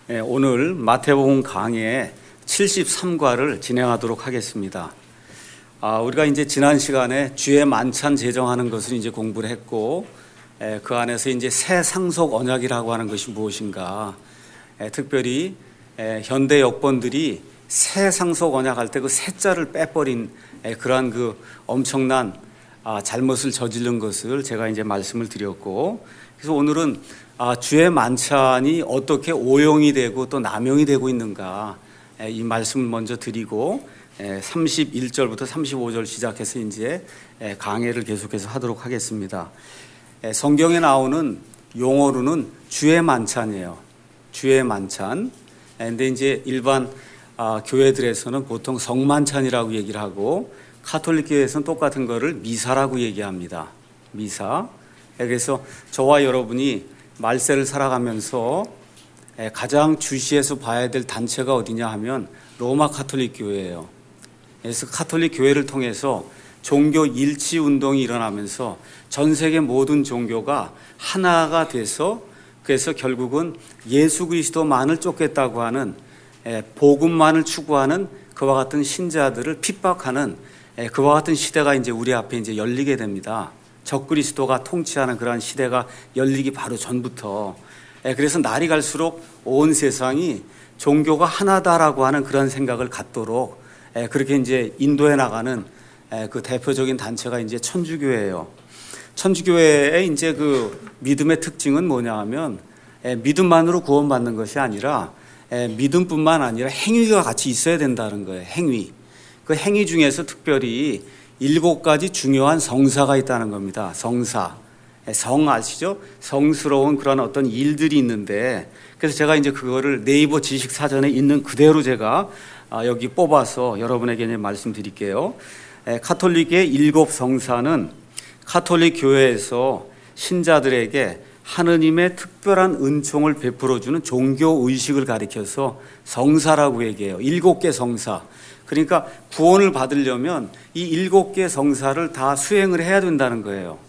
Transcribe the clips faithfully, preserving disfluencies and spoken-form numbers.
예, 오늘 마태복음 강의 칠십삼 과를 진행하도록 하겠습니다. 아, 우리가 이제 지난 시간에 주의 만찬 제정하는 것을 이제 공부를 했고, 예, 그 안에서 이제 새 상속 언약이라고 하는 것이 무엇인가, 예, 특별히 예, 현대 역본들이 새 상속 언약 할 때 그 새자를 빼버린 예, 그러한 그 엄청난 아, 잘못을 저지른 것을 제가 이제 말씀을 드렸고, 그래서 오늘은 아, 주의 만찬이 어떻게 오용이 되고 또 남용이 되고 있는가, 에, 이 말씀을 먼저 드리고 에, 삼십일 절부터 삼십오 절 시작해서 이제 에, 강해를 계속해서 하도록 하겠습니다. 에, 성경에 나오는 용어로는 주의 만찬이에요. 주의 만찬. 그런데 이제 일반 아, 교회들에서는 보통 성만찬이라고 얘기를 하고, 카톨릭 교회에서는 똑같은 거를 미사라고 얘기합니다. 미사. 에, 그래서 저와 여러분이 말세를 살아가면서 가장 주시해서 봐야 될 단체가 어디냐 하면 로마 카톨릭 교회예요. 그래서 카톨릭 교회를 통해서 종교 일치 운동이 일어나면서 전 세계 모든 종교가 하나가 돼서, 그래서 결국은 예수 그리스도만을 쫓겠다고 하는, 복음만을 추구하는 그와 같은 신자들을 핍박하는 그와 같은 시대가 이제 우리 앞에 이제 열리게 됩니다. 적그리스도가 통치하는 그러한 시대가 열리기 바로 전부터. 그래서 날이 갈수록 온 세상이 종교가 하나다라고 하는 그런 생각을 갖도록 그렇게 이제 인도해 나가는 그 대표적인 단체가 이제 천주교회예요. 천주교회의 이제 그 믿음의 특징은 뭐냐 하면, 믿음만으로 구원받는 것이 아니라 믿음뿐만 아니라 행위가 같이 있어야 된다는 거예요. 행위. 그 행위 중에서 특별히 일곱 가지 중요한 성사가 있다는 겁니다. 성사. 성 아시죠? 성스러운 그런 어떤 일들이 있는데, 그래서 제가 이제 그거를 네이버 지식 사전에 있는 그대로 제가 여기 뽑아서 여러분에게 말씀드릴게요. 카톨릭의 일곱 성사는 카톨릭 교회에서 신자들에게 하느님의 특별한 은총을 베풀어주는 종교 의식을 가리켜서 성사라고 얘기해요. 일곱 개 성사. 그러니까 구원을 받으려면 이 일곱 개 성사를 다 수행을 해야 된다는 거예요.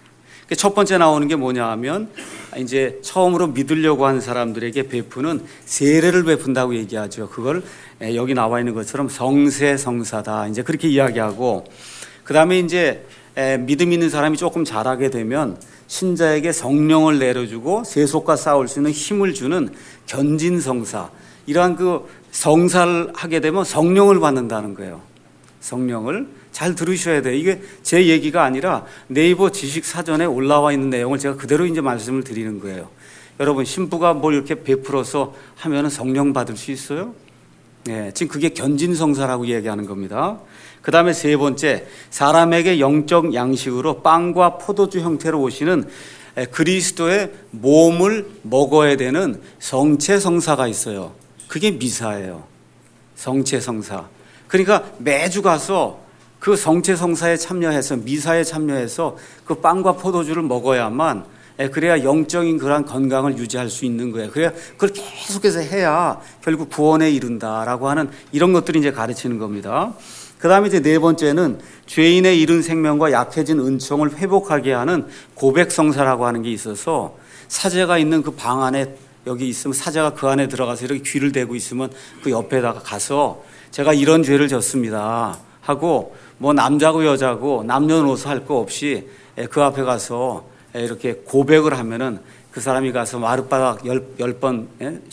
첫 번째 나오는 게 뭐냐 하면, 이제 처음으로 믿으려고 하는 사람들에게 베푸는 세례를 베푼다고 얘기하죠. 그걸 여기 나와 있는 것처럼 성세성사다, 이제 그렇게 이야기하고, 그 다음에 이제 믿음 있는 사람이 조금 잘하게 되면 신자에게 성령을 내려주고 세속과 싸울 수 있는 힘을 주는 견진성사, 이러한 그 성사를 하게 되면 성령을 받는다는 거예요. 성령을 잘 들으셔야 돼요. 이게 제 얘기가 아니라 네이버 지식 사전에 올라와 있는 내용을 제가 그대로 이제 말씀을 드리는 거예요. 여러분, 신부가 뭘 이렇게 베풀어서 하면은 성령 받을 수 있어요? 네, 지금 그게 견진성사라고 얘기하는 겁니다. 그 다음에 세 번째, 사람에게 영적 양식으로 빵과 포도주 형태로 오시는 그리스도의 몸을 먹어야 되는 성체성사가 있어요. 그게 미사예요. 성체성사. 그러니까 매주 가서 그 성체성사에 참여해서, 미사에 참여해서 그 빵과 포도주를 먹어야만, 그래야 영적인 그러한 건강을 유지할 수 있는 거예요. 그래야 그걸 계속해서 해야 결국 구원에 이른다라고 하는 이런 것들이 이제 가르치는 겁니다. 그 다음에 이제 네 번째는 죄인의 잃은 생명과 약해진 은총을 회복하게 하는 고백성사라고 하는 게 있어서, 사제가 있는 그 방 안에 여기 있으면 사제가 그 안에 들어가서 이렇게 귀를 대고 있으면 그 옆에다가 가서 제가 이런 죄를 졌습니다 하고, 뭐 남자고 여자고 남녀노소 할 거 없이 그 앞에 가서 이렇게 고백을 하면은 그 사람이 가서 마룻바닥 열, 열 번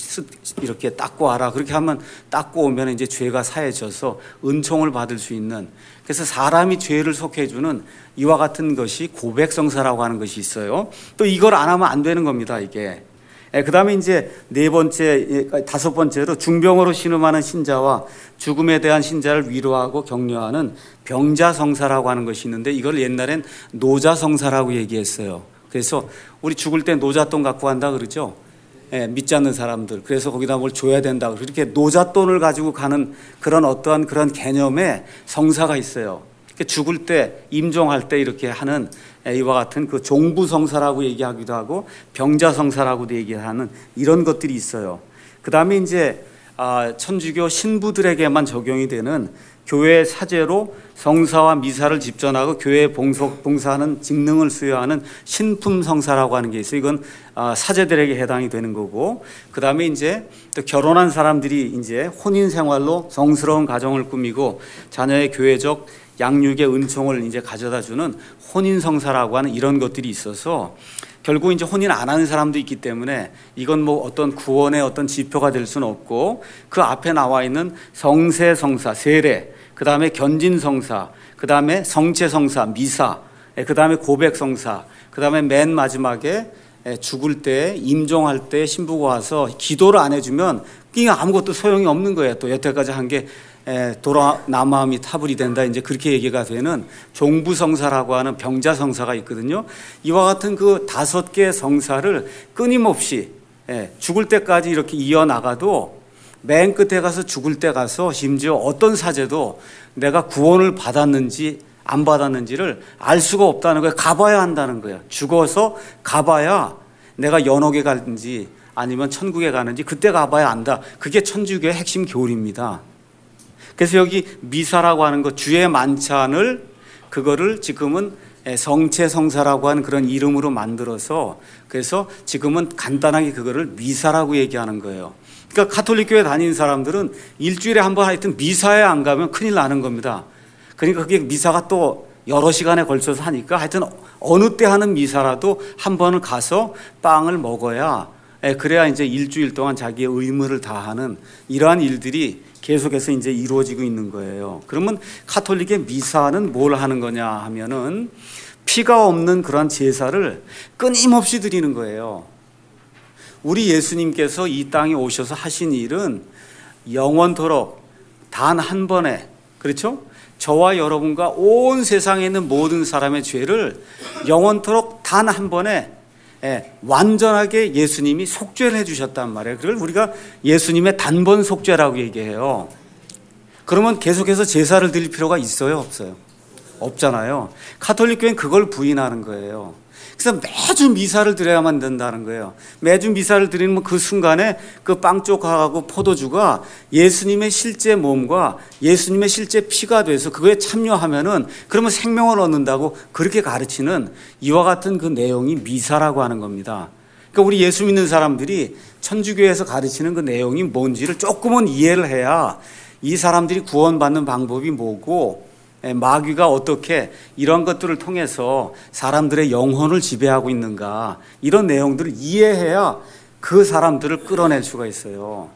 이렇게 닦고 와라. 그렇게 하면 닦고 오면 이제 죄가 사해져서 은총을 받을 수 있는, 그래서 사람이 죄를 속해주는 이와 같은 것이 고백성사라고 하는 것이 있어요. 또 이걸 안 하면 안 되는 겁니다, 이게. 그 다음에 이제 네 번째, 다섯 번째로 중병으로 신음하는 신자와 죽음에 대한 신자를 위로하고 격려하는 병자성사라고 하는 것이 있는데, 이걸 옛날엔 노자성사라고 얘기했어요. 그래서 우리 죽을 때 노잣돈 갖고 간다 그러죠. 예, 믿지 않는 사람들. 그래서 거기다 뭘 줘야 된다. 그렇게 노잣돈을 가지고 가는 그런 어떠한 그런 개념의 성사가 있어요. 죽을 때, 임종할 때 이렇게 하는 이와 같은 그 종부성사라고 얘기하기도 하고 병자성사라고도 얘기하는 이런 것들이 있어요. 그 다음에 이제 천주교 신부들에게만 적용이 되는 교회의 사제로 성사와 미사를 집전하고 교회에 봉사하는 직능을 수여하는 신품 성사라고 하는 게 있어요. 이건 사제들에게 해당이 되는 거고, 그 다음에 이제 또 결혼한 사람들이 이제 혼인 생활로 성스러운 가정을 꾸미고 자녀의 교회적 양육의 은총을 이제 가져다 주는 혼인 성사라고 하는 이런 것들이 있어서, 결국 이제 혼인 안 하는 사람도 있기 때문에 이건 뭐 어떤 구원의 어떤 지표가 될 수는 없고, 그 앞에 나와 있는 성세 성사, 세례, 그 다음에 견진 성사, 그 다음에 성체 성사, 미사, 그 다음에 고백 성사, 그 다음에 맨 마지막에 죽을 때, 임종할 때 신부가 와서 기도를 안 해주면 그게 아무것도 소용이 없는 거예요. 또 여태까지 한 게 돌아 남아함이 타불이 된다, 이제 그렇게 얘기가 되는 종부성사라고 하는 병자성사가 있거든요. 이와 같은 그 다섯 개의 성사를 끊임없이 죽을 때까지 이렇게 이어나가도, 맨 끝에 가서 죽을 때 가서 심지어 어떤 사제도 내가 구원을 받았는지 안 받았는지를 알 수가 없다는 거예요. 가봐야 한다는 거예요. 죽어서 가봐야 내가 연옥에 가는지 아니면 천국에 가는지 그때 가봐야 안다. 그게 천주교의 핵심 교리입니다. 그래서 여기 미사라고 하는 것, 주의 만찬을, 그거를 지금은 성체 성사라고 하는 그런 이름으로 만들어서, 그래서 지금은 간단하게 그거를 미사라고 얘기하는 거예요. 그러니까 가톨릭 교회 다니는 사람들은 일주일에 한 번 하여튼 미사에 안 가면 큰일 나는 겁니다. 그러니까 그게 미사가 또 여러 시간에 걸쳐서 하니까 하여튼 어느 때 하는 미사라도 한 번을 가서 빵을 먹어야, 그래야 이제 일주일 동안 자기의 의무를 다하는 이러한 일들이 계속해서 이제 이루어지고 있는 거예요. 그러면 가톨릭의 미사는 뭘 하는 거냐 하면은 피가 없는 그런 제사를 끊임없이 드리는 거예요. 우리 예수님께서 이 땅에 오셔서 하신 일은 영원토록 단 한 번에, 그렇죠? 저와 여러분과 온 세상에 있는 모든 사람의 죄를 영원토록 단 한 번에 완전하게 예수님이 속죄를 해주셨단 말이에요. 그걸 우리가 예수님의 단번 속죄라고 얘기해요. 그러면 계속해서 제사를 드릴 필요가 있어요, 없어요? 없잖아요. 가톨릭 교회는 그걸 부인하는 거예요. 그래서 매주 미사를 드려야만 된다는 거예요. 매주 미사를 드리는 그 순간에 그 빵 쪽하고 포도주가 예수님의 실제 몸과 예수님의 실제 피가 돼서 그거에 참여하면은 그러면 생명을 얻는다고 그렇게 가르치는 이와 같은 그 내용이 미사라고 하는 겁니다. 그러니까 우리 예수 믿는 사람들이 천주교에서 가르치는 그 내용이 뭔지를 조금은 이해를 해야 이 사람들이 구원받는 방법이 뭐고, 마귀가 어떻게 이런 것들을 통해서 사람들의 영혼을 지배하고 있는가, 이런 내용들을 이해해야 그 사람들을 끌어낼 수가 있어요.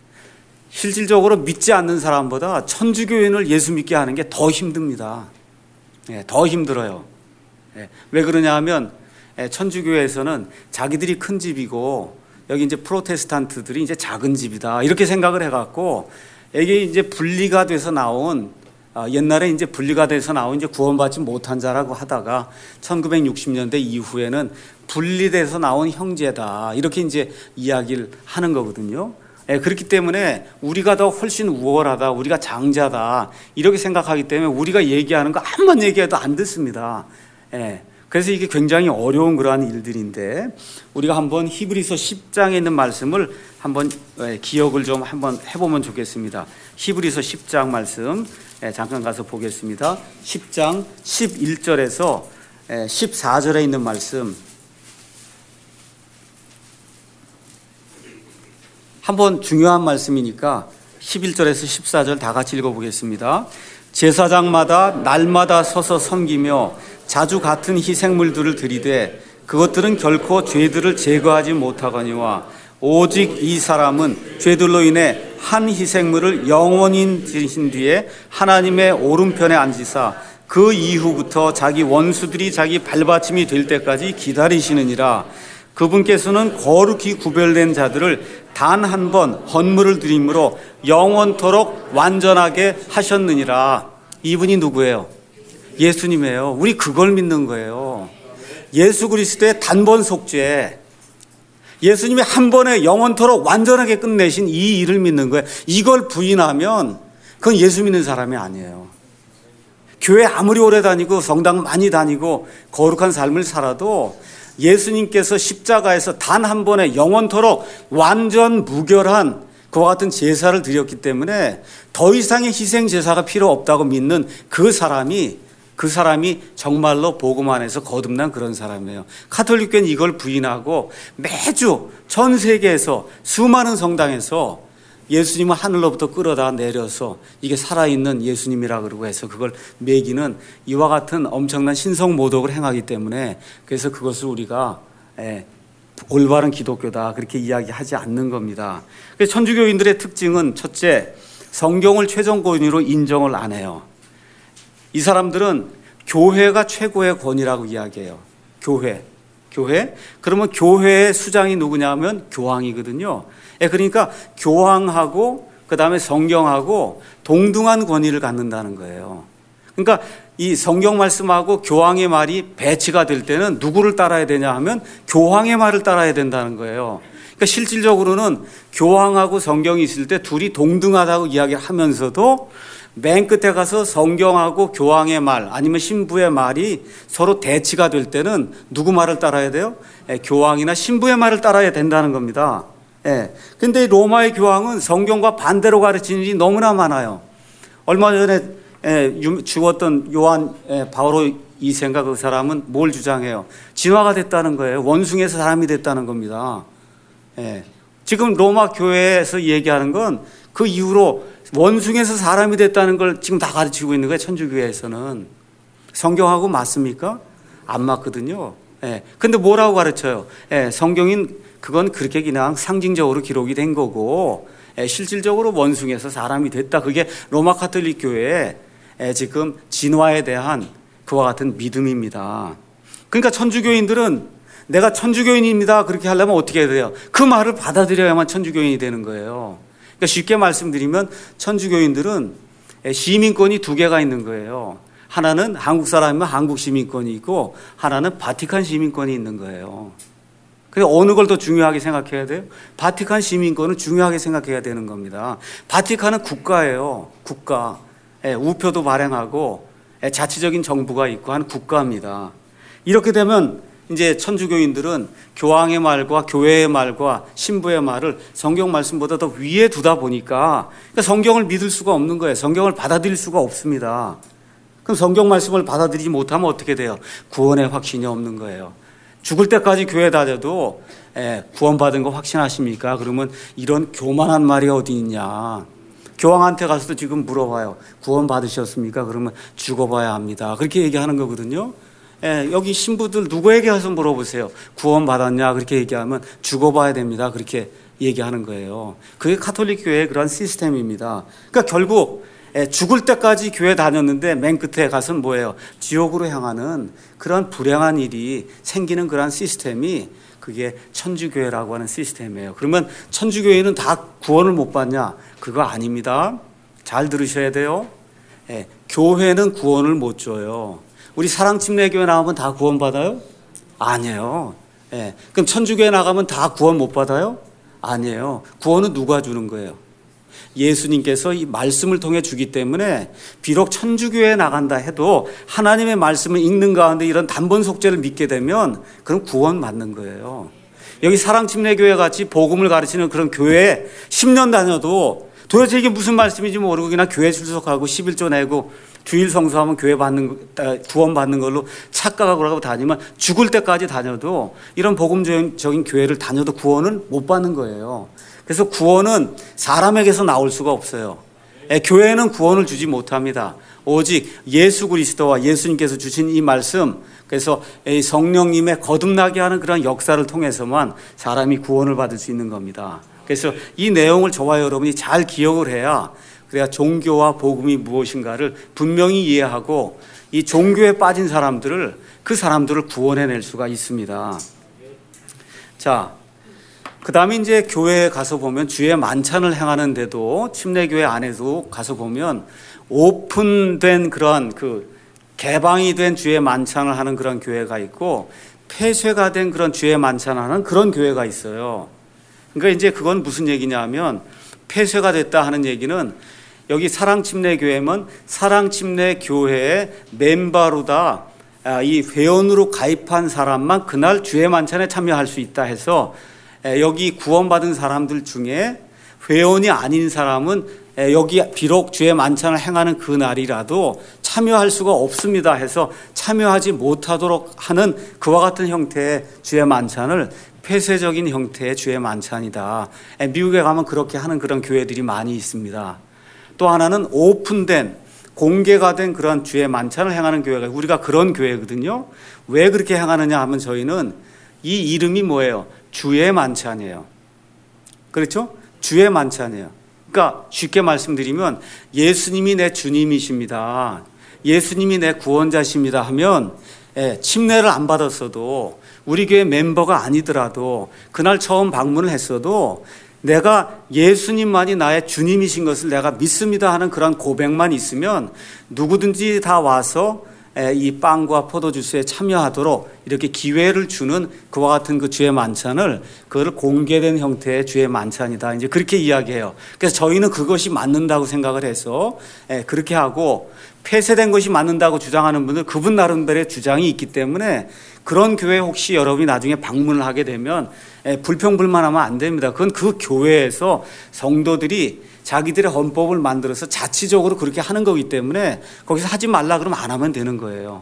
실질적으로 믿지 않는 사람보다 천주교인을 예수 믿게 하는 게 더 힘듭니다. 더 힘들어요. 왜 그러냐 하면 천주교에서는 자기들이 큰 집이고 여기 이제 프로테스탄트들이 이제 작은 집이다, 이렇게 생각을 해갖고 이게 이제 분리가 돼서 나온, 옛날에 이제 분리가 돼서 나온 이제 구원받지 못한 자라고 하다가 천구백육십 년대 이후에는 분리돼서 나온 형제다, 이렇게 이제 이야기를 하는 거거든요. 예, 그렇기 때문에 우리가 더 훨씬 우월하다, 우리가 장자다, 이렇게 생각하기 때문에 우리가 얘기하는 거 한번 얘기해도 안 듣습니다. 예, 그래서 이게 굉장히 어려운 그러한 일들인데, 우리가 한번 히브리서 십 장에 있는 말씀을 한번 기억을 좀 한번 해보면 좋겠습니다. 히브리서 십 장 말씀 잠깐 가서 보겠습니다. 십 장 십일 절에서 십사 절에 있는 말씀 한번, 중요한 말씀이니까 십일 절에서 십사 절 다 같이 읽어보겠습니다. 제사장마다 날마다 서서 섬기며 자주 같은 희생물들을 드리되 그것들은 결코 죄들을 제거하지 못하거니와 오직 이 사람은 죄들로 인해 한 희생물을 영원히 드리신 뒤에 하나님의 오른편에 앉으사 그 이후부터 자기 원수들이 자기 발받침이 될 때까지 기다리시느니라. 그분께서는 거룩히 구별된 자들을 단 한 번 헌물을 드림으로 영원토록 완전하게 하셨느니라. 이분이 누구예요? 예수님이에요. 우리 그걸 믿는 거예요. 예수 그리스도의 단번 속죄, 예수님이 한 번에 영원토록 완전하게 끝내신 이 일을 믿는 거예요. 이걸 부인하면 그건 예수 믿는 사람이 아니에요. 교회 아무리 오래 다니고 성당 많이 다니고 거룩한 삶을 살아도 예수님께서 십자가에서 단 한 번에 영원토록 완전 무결한 그와 같은 제사를 드렸기 때문에 더 이상의 희생 제사가 필요 없다고 믿는 그 사람이 그 사람이 정말로 복음 안에서 거듭난 그런 사람이에요. 가톨릭교는 이걸 부인하고 매주 전 세계에서 수많은 성당에서 예수님을 하늘로부터 끌어다 내려서 이게 살아있는 예수님이라 그러고 해서 그걸 매기는 이와 같은 엄청난 신성 모독을 행하기 때문에 그래서 그것을 우리가 예, 올바른 기독교다 그렇게 이야기하지 않는 겁니다. 그래서 천주교인들의 특징은 첫째, 성경을 최종 권위로 인정을 안 해요. 이 사람들은 교회가 최고의 권위라고 이야기해요. 교회. 교회? 그러면 교회의 수장이 누구냐면 교황이거든요. 그러니까 교황하고 그다음에 성경하고 동등한 권위를 갖는다는 거예요. 그러니까 이 성경 말씀하고 교황의 말이 배치가 될 때는 누구를 따라야 되냐 하면 교황의 말을 따라야 된다는 거예요. 그러니까 실질적으로는 교황하고 성경이 있을 때 둘이 동등하다고 이야기를 하면서도 맨 끝에 가서 성경하고 교황의 말 아니면 신부의 말이 서로 대치가 될 때는 누구 말을 따라야 돼요? 예, 교황이나 신부의 말을 따라야 된다는 겁니다. 예. 근데 로마의 교황은 성경과 반대로 가르치는 일이 너무나 많아요. 얼마 전에 예, 죽었던 요한 예, 바오로 이 세인가 그 사람은 뭘 주장해요? 진화가 됐다는 거예요. 원숭이에서 사람이 됐다는 겁니다. 예. 지금 로마 교회에서 얘기하는 건 그 이후로 원숭이에서 사람이 됐다는 걸 지금 다 가르치고 있는 거예요. 천주교회에서는. 성경하고 맞습니까? 안 맞거든요. 예. 근데 뭐라고 가르쳐요? 예, 성경인 그건 그렇게 그냥 상징적으로 기록이 된 거고 예, 실질적으로 원숭이에서 사람이 됐다. 그게 로마 가톨릭 교회의 예, 지금 진화에 대한 그와 같은 믿음입니다. 그러니까 천주교인들은 내가 천주교인입니다. 그렇게 하려면 어떻게 해야 돼요? 그 말을 받아들여야만 천주교인이 되는 거예요. 그러니까 쉽게 말씀드리면 천주교인들은 시민권이 두 개가 있는 거예요. 하나는 한국 사람이면 한국 시민권이 있고 하나는 바티칸 시민권이 있는 거예요. 그래서 어느 걸 더 중요하게 생각해야 돼요? 바티칸 시민권을 중요하게 생각해야 되는 겁니다. 바티칸은 국가예요. 국가. 우표도 발행하고 자치적인 정부가 있고 한 국가입니다. 이렇게 되면 이제 천주교인들은 교황의 말과 교회의 말과 신부의 말을 성경 말씀보다 더 위에 두다 보니까 그러니까 성경을 믿을 수가 없는 거예요. 성경을 받아들일 수가 없습니다. 그럼 성경 말씀을 받아들이지 못하면 어떻게 돼요? 구원의 확신이 없는 거예요. 죽을 때까지 교회 다녀도 구원받은 거 확신하십니까? 그러면 이런 교만한 말이 어디 있냐. 교황한테 가서도 지금 물어봐요. 구원 받으셨습니까? 그러면 죽어봐야 합니다. 그렇게 얘기하는 거거든요. 예, 여기 신부들 누구에게 가서 물어보세요. 구원 받았냐? 그렇게 얘기하면 죽어봐야 됩니다. 그렇게 얘기하는 거예요. 그게 가톨릭 교회의 그런 시스템입니다. 그러니까 결국 예, 죽을 때까지 교회 다녔는데 맨 끝에 가서는 뭐예요? 지옥으로 향하는 그런 불행한 일이 생기는 그런 시스템이 그게 천주교회라고 하는 시스템이에요. 그러면 천주교회는 다 구원을 못 받냐? 그거 아닙니다. 잘 들으셔야 돼요. 예, 교회는 구원을 못 줘요. 우리 사랑침례교회 나가면 다 구원 받아요? 아니에요. 예, 그럼 천주교회 나가면 다 구원 못 받아요? 아니에요. 구원은 누가 주는 거예요? 예수님께서 이 말씀을 통해 주기 때문에 비록 천주교회에 나간다 해도 하나님의 말씀을 읽는 가운데 이런 단번 속죄를 믿게 되면 그럼 구원 받는 거예요. 여기 사랑침례교회 같이 복음을 가르치는 그런 교회에 십 년 다녀도 도대체 이게 무슨 말씀인지 모르고 그냥 교회 출석하고 십일조 내고 주일 성수하면 교회 받는 구원 받는 걸로 착각하고 하고 다니면 죽을 때까지 다녀도 이런 복음적인 교회를 다녀도 구원을 못 받는 거예요. 그래서 구원은 사람에게서 나올 수가 없어요. 교회는 구원을 주지 못합니다. 오직 예수 그리스도와 예수님께서 주신 이 말씀, 그래서 성령님의 거듭나게 하는 그런 역사를 통해서만 사람이 구원을 받을 수 있는 겁니다. 그래서 이 내용을 저와 여러분이 잘 기억을 해야 그래야 종교와 복음이 무엇인가를 분명히 이해하고 이 종교에 빠진 사람들을 그 사람들을 구원해낼 수가 있습니다. 자, 그 다음에 이제 교회에 가서 보면 주의 만찬을 행하는데도 침례교회 안에도 가서 보면 오픈된 그런 그 개방이 된 주의 만찬을 하는 그런 교회가 있고 폐쇄가 된 그런 주의 만찬을 하는 그런 교회가 있어요. 그러니까 이제 그건 무슨 얘기냐면 폐쇄가 됐다 하는 얘기는 여기 사랑침례교회면 사랑침례교회의 멤버로다 이 회원으로 가입한 사람만 그날 주의 만찬에 참여할 수 있다 해서 여기 구원받은 사람들 중에 회원이 아닌 사람은 여기 비록 주의 만찬을 행하는 그 날이라도 참여할 수가 없습니다 해서 참여하지 못하도록 하는 그와 같은 형태의 주의 만찬을 폐쇄적인 형태의 주의 만찬이다. 미국에 가면 그렇게 하는 그런 교회들이 많이 있습니다. 또 하나는 오픈된, 공개가 된 그런 주의 만찬을 행하는 교회가, 우리가 그런 교회거든요. 왜 그렇게 행하느냐 하면 저희는 이 이름이 뭐예요? 주의 만찬이에요. 그렇죠? 주의 만찬이에요. 그러니까 쉽게 말씀드리면 예수님이 내 주님이십니다, 예수님이 내 구원자십니다 하면 예, 침례를 안 받았어도, 우리 교회 멤버가 아니더라도, 그날 처음 방문을 했어도 내가 예수님만이 나의 주님이신 것을 내가 믿습니다 하는 그런 고백만 있으면 누구든지 다 와서 이 빵과 포도주스에 참여하도록 이렇게 기회를 주는 그와 같은 그 주의 만찬을, 그걸 공개된 형태의 주의 만찬이다, 이제 그렇게 이야기해요. 그래서 저희는 그것이 맞는다고 생각을 해서 그렇게 하고, 폐쇄된 것이 맞는다고 주장하는 분들, 그분 나름대로의 주장이 있기 때문에 그런 교회 혹시 여러분이 나중에 방문을 하게 되면 불평불만하면 안 됩니다. 그건 그 교회에서 성도들이 자기들의 헌법을 만들어서 자치적으로 그렇게 하는 거기 때문에 거기서 하지 말라 그러면 안 하면 되는 거예요.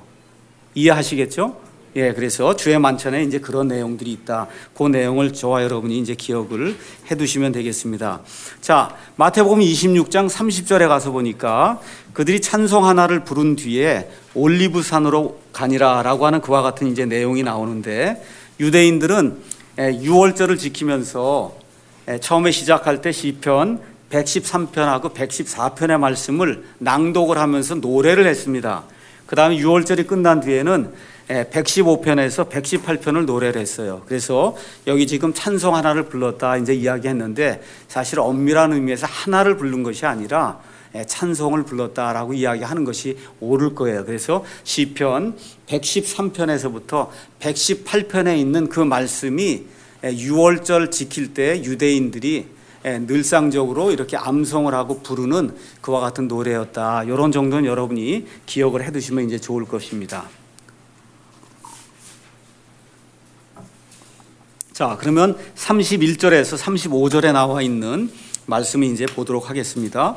이해하시겠죠? 예, 그래서 주의 만찬에 이제 그런 내용들이 있다. 그 내용을 저와 여러분이 이제 기억을 해 두시면 되겠습니다. 자, 마태복음 이십육 장 삼십 절에 가서 보니까 그들이 찬송 하나를 부른 뒤에 올리브산으로 가니라라고 하는 그와 같은 이제 내용이 나오는데, 유대인들은 유월절을 지키면서 처음에 시작할 때 시편 백십삼 편하고 백십사 편의 말씀을 낭독을 하면서 노래를 했습니다. 그 다음에 유월절이 끝난 뒤에는 백십오 편에서 백십팔 편을 노래를 했어요. 그래서 여기 지금 찬송 하나를 불렀다 이제 이야기했는데, 사실 엄밀한 의미에서 하나를 부른 것이 아니라 찬송을 불렀다라고 이야기하는 것이 옳을 거예요. 그래서 시편 백십삼 편에서부터 백십팔 편에 있는 그 말씀이 유월절 지킬 때 유대인들이 늘상적으로 이렇게 암송을 하고 부르는 그와 같은 노래였다. 이런 정도는 여러분이 기억을 해두시면 이제 좋을 것입니다. 자, 그러면 삼십일 절에서 삼십오 절에 나와 있는 말씀을 이제 보도록 하겠습니다.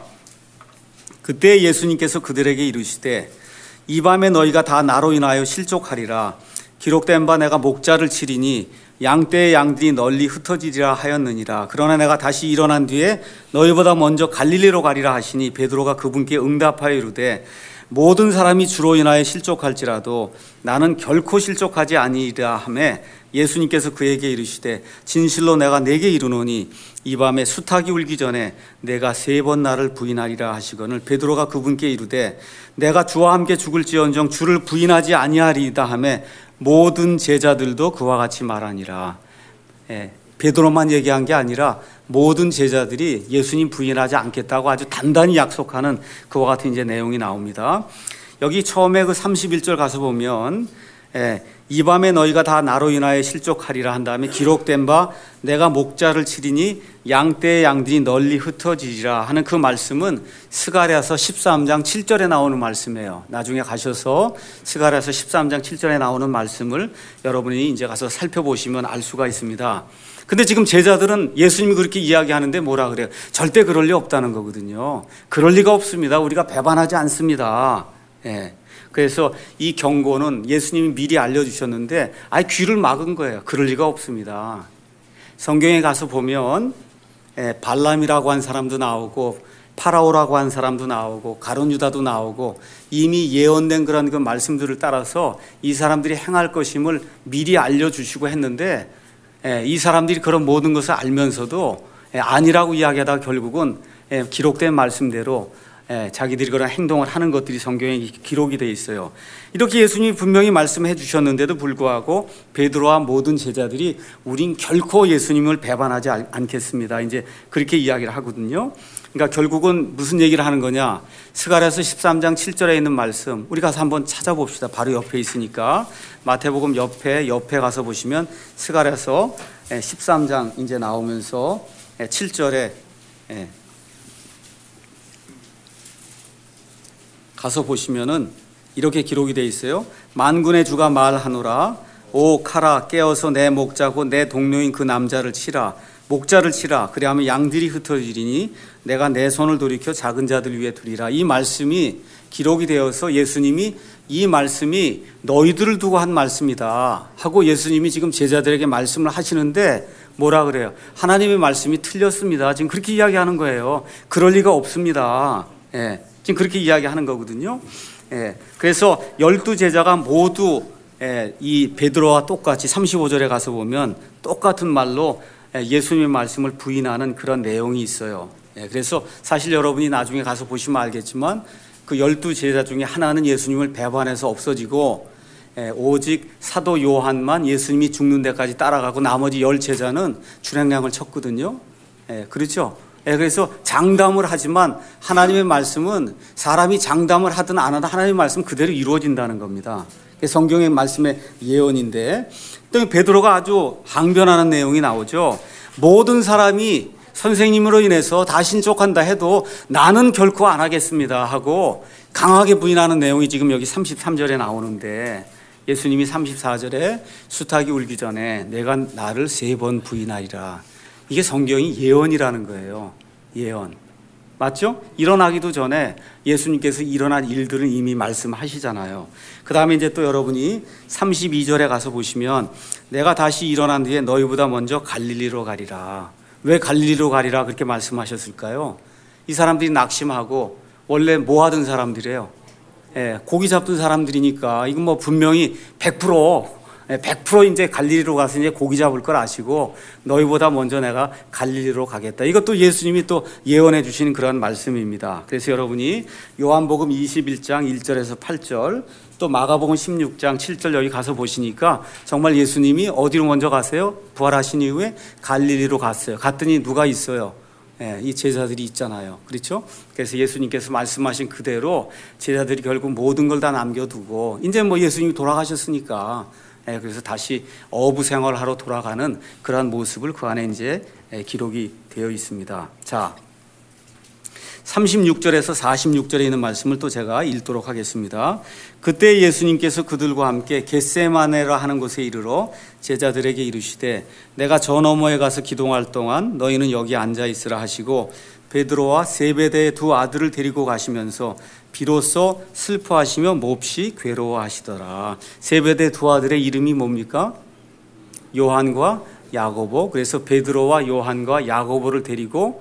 그때 예수님께서 그들에게 이르시되 이 밤에 너희가 다 나로 인하여 실족하리라. 기록된 바 내가 목자를 치리니 양떼의 양들이 널리 흩어지리라 하였느니라. 그러나 내가 다시 일어난 뒤에 너희보다 먼저 갈릴리로 가리라 하시니 베드로가 그분께 응답하여 이르되 모든 사람이 주로 인하여 실족할지라도 나는 결코 실족하지 아니리라 하매 예수님께서 그에게 이르시되 진실로 내가 네게 이르노니 이 밤에 수탉이 울기 전에 내가 세 번 나를 부인하리라 하시거늘 베드로가 그분께 이르되 내가 주와 함께 죽을지언정 주를 부인하지 아니하리이다 하매 모든 제자들도 그와 같이 말하니라. 예, 베드로만 얘기한 게 아니라 모든 제자들이 예수님 부인하지 않겠다고 아주 단단히 약속하는 그와 같은 이제 내용이 나옵니다. 여기 처음에 그 삼십일 절 가서 보면 예, 이 밤에 너희가 다 나로 인하여 실족하리라 한 다음에 기록된 바 내가 목자를 치리니 양떼의 양들이 널리 흩어지리라 하는 그 말씀은 스가랴서 십삼 장 칠 절에 나오는 말씀이에요. 나중에 가셔서 스가랴서 십삼 장 칠 절에 나오는 말씀을 여러분이 이제 가서 살펴보시면 알 수가 있습니다. 근데 지금 제자들은 예수님이 그렇게 이야기하는데 뭐라 그래요? 절대 그럴 리 없다는 거거든요. 그럴 리가 없습니다. 우리가 배반하지 않습니다. 예. 그래서 이 경고는 예수님이 미리 알려주셨는데 아예 귀를 막은 거예요. 그럴 리가 없습니다. 성경에 가서 보면 발람이라고 한 사람도 나오고 파라오라고 한 사람도 나오고 가룟 유다도 나오고 이미 예언된 그런 그 말씀들을 따라서 이 사람들이 행할 것임을 미리 알려주시고 했는데 이 사람들이 그런 모든 것을 알면서도 아니라고 이야기하다가 결국은 기록된 말씀대로 예, 자기들이 그런 행동을 하는 것들이 성경에 기록이 되어 있어요. 이렇게 예수님이 분명히 말씀해 주셨는데도 불구하고 베드로와 모든 제자들이 우린 결코 예수님을 배반하지 않겠습니다. 이제 그렇게 이야기를 하거든요. 그러니까 결국은 무슨 얘기를 하는 거냐? 스가랴서 십삼 장 칠 절에 있는 말씀 우리 가서 한번 찾아봅시다. 바로 옆에 있으니까 마태복음 옆에 옆에 가서 보시면 스가랴서 십삼 장 이제 나오면서 칠 절에 가서 보시면은 이렇게 기록이 되어 있어요. 만군의 주가 말하노라 오 카라 깨어서 내 목자고 내 동료인 그 남자를 치라 목자를 치라. 그리하면 양들이 흩어지리니 내가 내 손을 돌이켜 작은 자들 위에 두리라. 이 말씀이 기록이 되어서 예수님이 이 말씀이 너희들을 두고 한 말씀이다 하고 예수님이 지금 제자들에게 말씀을 하시는데 뭐라 그래요? 하나님의 말씀이 틀렸습니다. 지금 그렇게 이야기하는 거예요. 그럴 리가 없습니다. 예, 지금 그렇게 이야기하는 거거든요. 예, 그래서 열두 제자가 모두 예, 이 베드로와 똑같이 삼십오 절에 가서 보면 똑같은 말로 예수님의 말씀을 부인하는 그런 내용이 있어요. 예, 그래서 사실 여러분이 나중에 가서 보시면 알겠지만 그 열두 제자 중에 하나는 예수님을 배반해서 없어지고 예, 오직 사도 요한만 예수님이 죽는 데까지 따라가고 나머지 열 제자는 출행량을 쳤거든요. 예, 그렇죠? 예, 그래서 장담을 하지만 하나님의 말씀은 사람이 장담을 하든 안 하든 하나님의 말씀 그대로 이루어진다는 겁니다. 성경의 말씀의 예언인데 또 베드로가 아주 항변하는 내용이 나오죠. 모든 사람이 선생님으로 인해서 다 신족한다 해도 나는 결코 안 하겠습니다 하고 강하게 부인하는 내용이 지금 여기 삼십삼 절에 나오는데 예수님이 삼십사 절에 수탉이 울기 전에 내가 나를 세 번 부인하리라. 이게 성경이 예언이라는 거예요. 예언. 맞죠? 일어나기도 전에 예수님께서 일어난 일들을 이미 말씀하시잖아요. 그 다음에 이제 또 여러분이 삼십이 절에 가서 보시면 내가 다시 일어난 뒤에 너희보다 먼저 갈릴리로 가리라. 왜 갈릴리로 가리라 그렇게 말씀하셨을까요? 이 사람들이 낙심하고 원래 뭐 하던 사람들이에요. 예, 고기 잡던 사람들이니까 이건 뭐 분명히 백 퍼센트 백 퍼센트 이제 갈릴리로 가서 이제 고기 잡을 걸 아시고 너희보다 먼저 내가 갈릴리로 가겠다. 이것도 예수님이 또 예언해 주신 그런 말씀입니다. 그래서 여러분이 요한복음 이십일 장 일 절에서 팔 절 또 마가복음 십육 장 칠 절 여기 가서 보시니까 정말 예수님이 어디로 먼저 가세요? 부활하신 이후에 갈릴리로 갔어요. 갔더니 누가 있어요? 예, 이 제자들이 있잖아요. 그렇죠? 그래서 예수님께서 말씀하신 그대로 제자들이 결국 모든 걸 다 남겨두고 이제 뭐 예수님이 돌아가셨으니까 예, 그래서 다시 어부 생활을 하러 돌아가는 그러한 모습을 그 안에 이제 기록이 되어 있습니다. 자, 삼십육 절에서 사십육 절에 있는 말씀을 또 제가 읽도록 하겠습니다. 그때 예수님께서 그들과 함께 겟세마네라 하는 곳에 이르러 제자들에게 이르시되 내가 저 너머에 가서 기도할 동안 너희는 여기 앉아 있으라 하시고 베드로와 세베대의 두 아들을 데리고 가시면서 비로소 슬퍼하시며 몹시 괴로워하시더라. 세베대 두 아들의 이름이 뭡니까? 요한과 야고보. 그래서 베드로와 요한과 야고보를 데리고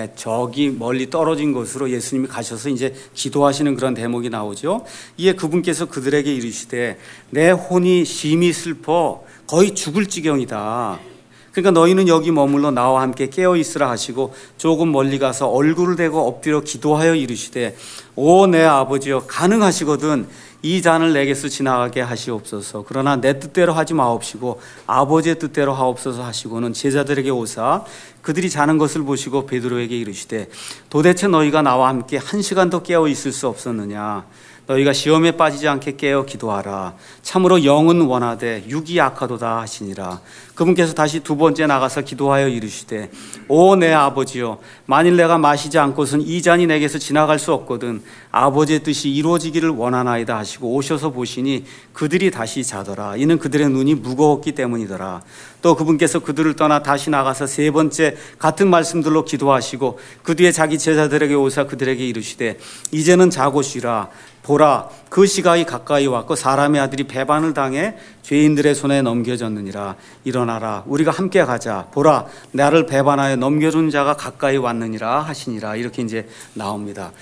저기 멀리 떨어진 곳으로 예수님이 가셔서 이제 기도하시는 그런 대목이 나오죠. 이에 그분께서 그들에게 이르시되 내 혼이 심히 슬퍼 거의 죽을 지경이다. 그러니까 너희는 여기 머물러 나와 함께 깨어 있으라 하시고 조금 멀리 가서 얼굴을 대고 엎드려 기도하여 이르시되 오 내 아버지여 가능하시거든 이 잔을 내게서 지나가게 하시옵소서. 그러나 내 뜻대로 하지 마옵시고 아버지의 뜻대로 하옵소서 하시고는 제자들에게 오사 그들이 자는 것을 보시고 베드로에게 이르시되 도대체 너희가 나와 함께 한 시간도 깨어 있을 수 없었느냐. 너희가 시험에 빠지지 않게 깨어 기도하라. 참으로 영은 원하되 육이 약하도다 하시니라. 그분께서 다시 두 번째 나가서 기도하여 이르시되 오 내 아버지여 만일 내가 마시지 않고선 이 잔이 내게서 지나갈 수 없거든 아버지의 뜻이 이루어지기를 원하나이다 하시고 오셔서 보시니 그들이 다시 자더라. 이는 그들의 눈이 무거웠기 때문이더라. 또 그분께서 그들을 떠나 다시 나가서 세 번째 같은 말씀들로 기도하시고 그 뒤에 자기 제자들에게 오사 그들에게 이르시되 이제는 자고 쉬라. 보라 그 시각이 가까이 왔고 사람의 아들이 배반을 당해 죄인들의 손에 넘겨졌느니라. 일어나라 우리가 함께 가자. 보라 나를 배반하여 넘겨준 자가 가까이 왔느니라 하시니라. 이렇게 이제 나옵니다.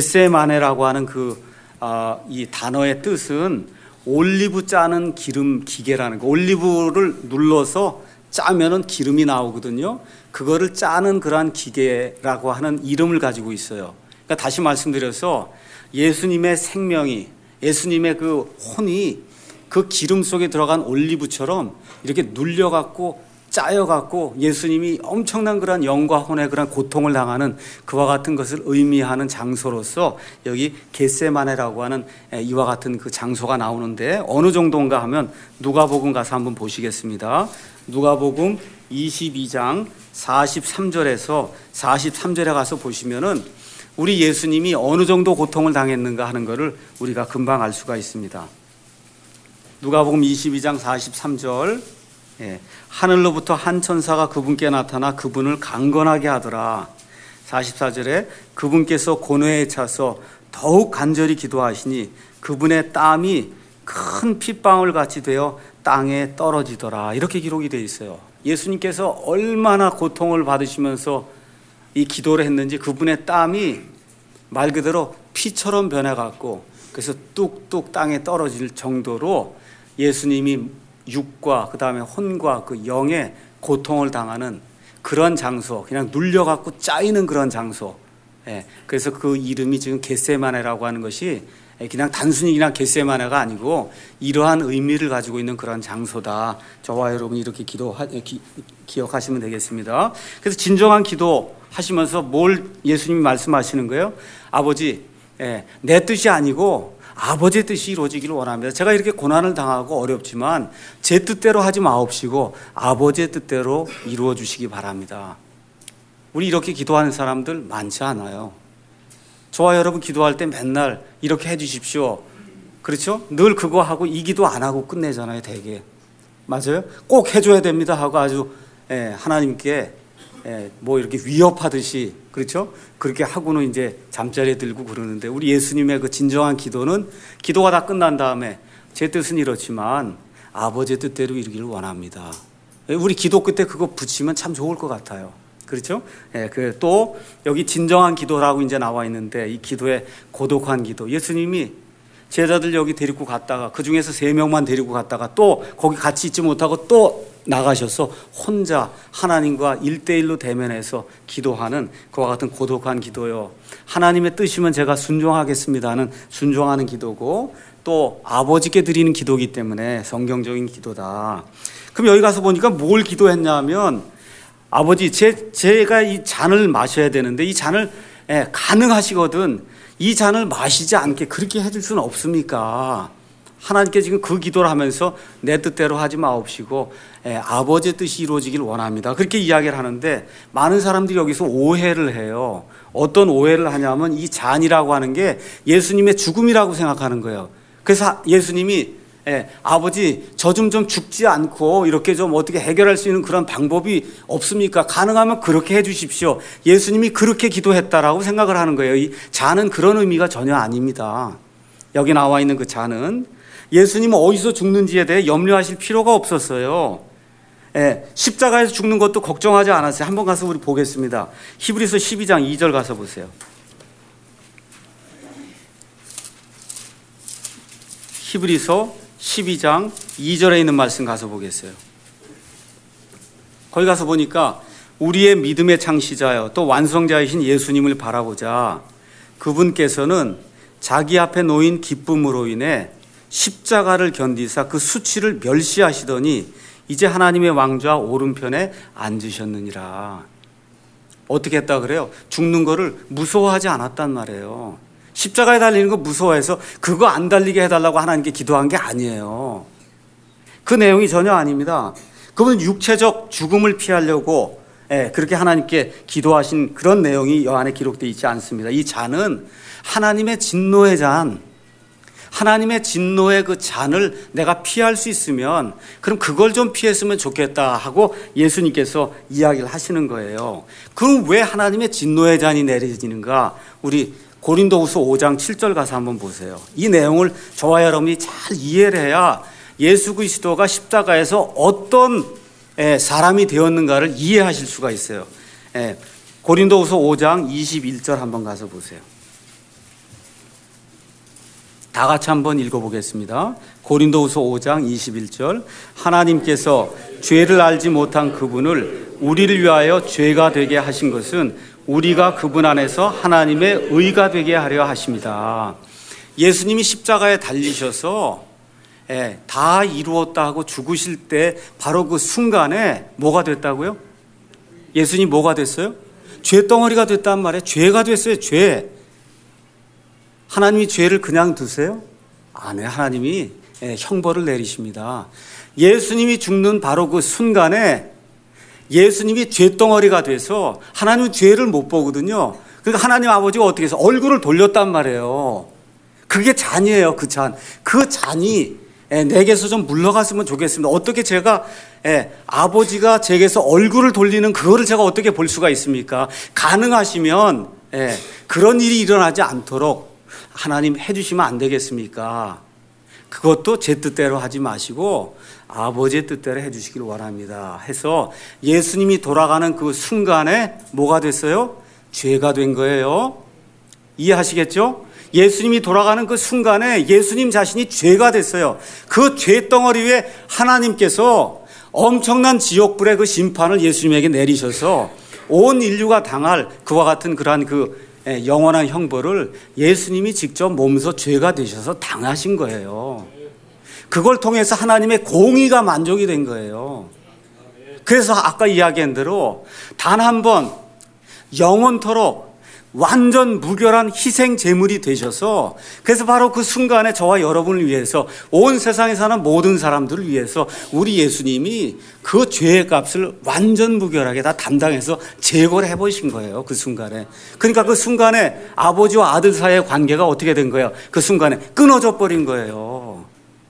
겟세마네라고 하는 그 아, 이 단어의 뜻은 올리브 짜는 기름 기계라는 거. 올리브를 눌러서 짜면은 기름이 나오거든요. 그거를 짜는 그러한 기계라고 하는 이름을 가지고 있어요. 그러니까 다시 말씀드려서 예수님의 생명이 예수님의 그 혼이 그 기름 속에 들어간 올리브처럼 이렇게 눌려갖고 짜여갖고 예수님이 엄청난 그런 영과 혼의 그런 고통을 당하는 그와 같은 것을 의미하는 장소로서 여기 겟세마네라고 하는 이와 같은 그 장소가 나오는데 어느 정도인가 하면 누가복음 가서 한번 보시겠습니다. 누가복음 이십이 장 사십삼 절에서 사십삼 절에 가서 보시면은 우리 예수님이 어느 정도 고통을 당했는가 하는 것을 우리가 금방 알 수가 있습니다. 누가복음 이십이 장 사십삼 절 예, 하늘로부터 한 천사가 그분께 나타나 그분을 강건하게 하더라. 사십사 절에 그분께서 고뇌에 차서 더욱 간절히 기도하시니 그분의 땀이 큰 핏방울 같이 되어 땅에 떨어지더라. 이렇게 기록이 되어 있어요. 예수님께서 얼마나 고통을 받으시면서 이 기도를 했는지 그분의 땀이 말 그대로 피처럼 변해갖고 그래서 뚝뚝 땅에 떨어질 정도로 예수님이 육과 그 다음에 혼과 그 영의 고통을 당하는 그런 장소, 그냥 눌려갖고 짜이는 그런 장소. 예, 그래서 그 이름이 지금 겟세마네라고 하는 것이 그냥 단순히 그냥 겟세마네가 아니고 이러한 의미를 가지고 있는 그런 장소다. 저와 여러분이 이렇게 기도하, 기, 기억하시면 되겠습니다. 그래서 진정한 기도 하시면서 뭘 예수님이 말씀하시는 거예요? 아버지, 예, 내 뜻이 아니고 아버지의 뜻이 이루어지기를 원합니다. 제가 이렇게 고난을 당하고 어렵지만 제 뜻대로 하지 마옵시고 아버지의 뜻대로 이루어 주시기 바랍니다. 우리 이렇게 기도하는 사람들 많지 않아요. 저와 여러분 기도할 때 맨날 이렇게 해 주십시오. 그렇죠? 늘 그거 하고 이 기도 안 하고 끝내잖아요, 대개. 맞아요? 꼭 해줘야 됩니다 하고 아주 예, 하나님께 예, 뭐 이렇게 위협하듯이, 그렇죠? 그렇게 하고는 이제 잠자리에 들고 그러는데 우리 예수님의 그 진정한 기도는 기도가 다 끝난 다음에 제 뜻은 이렇지만 아버지의 뜻대로 이루기를 원합니다. 우리 기도 끝에 그거 붙이면 참 좋을 것 같아요. 그렇죠? 예, 그 또 여기 진정한 기도라고 이제 나와 있는데 이 기도의 고독한 기도. 예수님이 제자들 여기 데리고 갔다가 그 중에서 세 명만 데리고 갔다가 또 거기 같이 있지 못하고 또 나가셔서 혼자 하나님과 일대일로 대면해서 기도하는 그와 같은 고독한 기도요. 하나님의 뜻이면 제가 순종하겠습니다 하는 순종하는 기도고 또 아버지께 드리는 기도이기 때문에 성경적인 기도다. 그럼 여기 가서 보니까 뭘 기도했냐면 아버지 제, 제가 이 잔을 마셔야 되는데 이 잔을 예, 가능하시거든 이 잔을 마시지 않게 그렇게 해줄 수는 없습니까? 하나님께 지금 그 기도를 하면서 내 뜻대로 하지 마옵시고 예, 아버지의 뜻이 이루어지기를 원합니다. 그렇게 이야기를 하는데 많은 사람들이 여기서 오해를 해요. 어떤 오해를 하냐면 이 잔이라고 하는 게 예수님의 죽음이라고 생각하는 거예요. 그래서 예수님이 예, 아버지 저 좀 좀 죽지 않고 이렇게 좀 어떻게 해결할 수 있는 그런 방법이 없습니까? 가능하면 그렇게 해 주십시오. 예수님이 그렇게 기도했다라고 생각을 하는 거예요. 이 잔은 그런 의미가 전혀 아닙니다. 여기 나와 있는 그 잔은 예수님은 어디서 죽는지에 대해 염려하실 필요가 없었어요. 예, 십자가에서 죽는 것도 걱정하지 않았어요. 한번 가서 우리 보겠습니다. 히브리서 십이 장 이 절 가서 보세요. 히브리서 십이 장 이 절에 있는 말씀 가서 보겠어요. 거기 가서 보니까 우리의 믿음의 창시자여 또 완성자이신 예수님을 바라보자. 그분께서는 자기 앞에 놓인 기쁨으로 인해 십자가를 견디사 그 수치를 멸시하시더니 이제 하나님의 왕좌 오른편에 앉으셨느니라. 어떻게 했다 그래요? 죽는 거를 무서워하지 않았단 말이에요. 십자가에 달리는 거 무서워해서 그거 안 달리게 해달라고 하나님께 기도한 게 아니에요. 그 내용이 전혀 아닙니다. 그분은 육체적 죽음을 피하려고 예, 그렇게 하나님께 기도하신 그런 내용이 여 안에 기록되어 있지 않습니다. 이 잔은 하나님의 진노의 잔, 하나님의 진노의 그 잔을 내가 피할 수 있으면 그럼 그걸 좀 피했으면 좋겠다 하고 예수님께서 이야기를 하시는 거예요. 그럼 왜 하나님의 진노의 잔이 내려지는가? 우리 고린도후서 오 장 칠 절 가서 한번 보세요. 이 내용을 저와 여러분이 잘 이해를 해야 예수 그리스도가 십자가에서 어떤 사람이 되었는가를 이해하실 수가 있어요. 고린도후서 오 장 이십일 절 한번 가서 보세요. 다 같이 한번 읽어보겠습니다. 고린도후서 오 장 이십일 절 하나님께서 죄를 알지 못한 그분을 우리를 위하여 죄가 되게 하신 것은 우리가 그분 안에서 하나님의 의가 되게 하려 하십니다. 예수님이 십자가에 달리셔서 예, 다 이루었다 하고 죽으실 때 바로 그 순간에 뭐가 됐다고요? 예수님 뭐가 됐어요? 죄덩어리가 됐단 말이에요. 죄가 됐어요. 죄. 하나님이 죄를 그냥 두세요? 아니에요. 하나님이 예, 형벌을 내리십니다. 예수님이 죽는 바로 그 순간에 예수님이 죄덩어리가 돼서 하나님은 죄를 못 보거든요. 그러니까 하나님 아버지가 어떻게 해서 얼굴을 돌렸단 말이에요. 그게 잔이에요. 그 잔. 그 잔이 내게서 좀 물러갔으면 좋겠습니다. 어떻게 제가 예, 아버지가 제게서 얼굴을 돌리는 그거를 제가 어떻게 볼 수가 있습니까? 가능하시면 예, 그런 일이 일어나지 않도록 하나님 해주시면 안 되겠습니까? 그것도 제 뜻대로 하지 마시고 아버지의 뜻대로 해주시길 원합니다 해서 예수님이 돌아가는 그 순간에 뭐가 됐어요? 죄가 된 거예요. 이해하시겠죠? 예수님이 돌아가는 그 순간에 예수님 자신이 죄가 됐어요. 그 죄덩어리 위에 하나님께서 엄청난 지옥불의 그 심판을 예수님에게 내리셔서 온 인류가 당할 그와 같은 그러한 그 영원한 형벌을 예수님이 직접 몸소 죄가 되셔서 당하신 거예요. 그걸 통해서 하나님의 공의가 만족이 된 거예요. 그래서 아까 이야기한 대로 단 한 번 영원토록 완전 무결한 희생 제물이 되셔서 그래서 바로 그 순간에 저와 여러분을 위해서 온 세상에 사는 모든 사람들을 위해서 우리 예수님이 그 죄의 값을 완전 무결하게 다 담당해서 제거를 해보신 거예요. 그 순간에. 그러니까 그 순간에 아버지와 아들 사이의 관계가 어떻게 된 거예요? 그 순간에 끊어져 버린 거예요.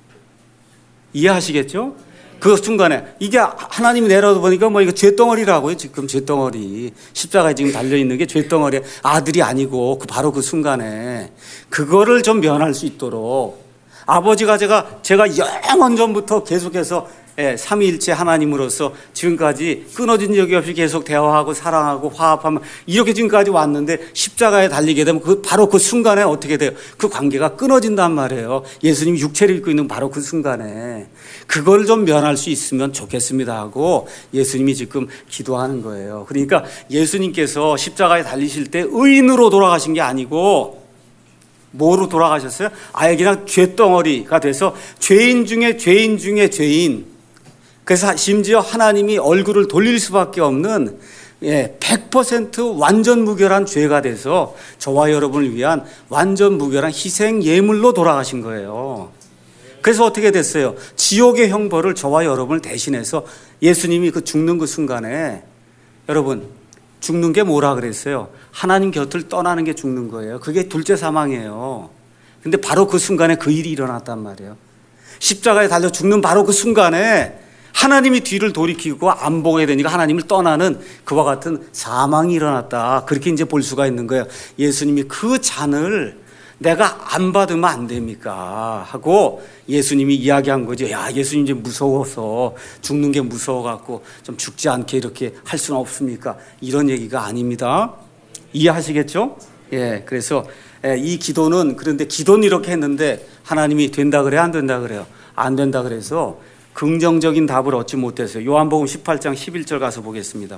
이해하시겠죠? 그 순간에 이게 하나님이 내려다 보니까 뭐 이거 죄덩어리라고요. 지금 죄덩어리 십자가에 지금 달려있는 게 죄덩어리 아들이 아니고 그 바로 그 순간에 그거를 좀 면할 수 있도록 아버지가 제가 제가 영원 전부터 계속해서 예, 삼위일체 하나님으로서 지금까지 끊어진 적이 없이 계속 대화하고 사랑하고 화합하면 이렇게 지금까지 왔는데 십자가에 달리게 되면 그 바로 그 순간에 어떻게 돼요? 그 관계가 끊어진단 말이에요. 예수님이 육체를 입고 있는 바로 그 순간에 그걸 좀 면할 수 있으면 좋겠습니다 하고 예수님이 지금 기도하는 거예요. 그러니까 예수님께서 십자가에 달리실 때 의인으로 돌아가신 게 아니고 뭐로 돌아가셨어요? 아예 그냥 죄덩어리가 돼서 죄인 중에 죄인 중에 죄인. 그래서 심지어 하나님이 얼굴을 돌릴 수밖에 없는 예, 백 퍼센트 완전 무결한 죄가 돼서 저와 여러분을 위한 완전 무결한 희생 예물로 돌아가신 거예요. 그래서 어떻게 됐어요? 지옥의 형벌을 저와 여러분을 대신해서 예수님이 그 죽는 그 순간에 여러분 죽는 게 뭐라 그랬어요? 하나님 곁을 떠나는 게 죽는 거예요. 그게 둘째 사망이에요. 근데 바로 그 순간에 그 일이 일어났단 말이에요. 십자가에 달려 죽는 바로 그 순간에 하나님이 뒤를 돌이키고 안 보게 되니까 하나님을 떠나는 그와 같은 사망이 일어났다. 그렇게 이제 볼 수가 있는 거예요. 예수님이 그 잔을 내가 안 받으면 안 됩니까? 하고 예수님이 이야기한 거죠. 야, 예수님 이제 무서워서 죽는 게 무서워갖고 좀 죽지 않게 이렇게 할 수는 없습니까? 이런 얘기가 아닙니다. 이해하시겠죠? 예, 그래서 이 기도는 그런데 기도는 이렇게 했는데 하나님이 된다 그래요? 안 된다 그래요? 안 된다 그래서 긍정적인 답을 얻지 못했어요. 요한복음 십팔 장 십일 절 가서 보겠습니다.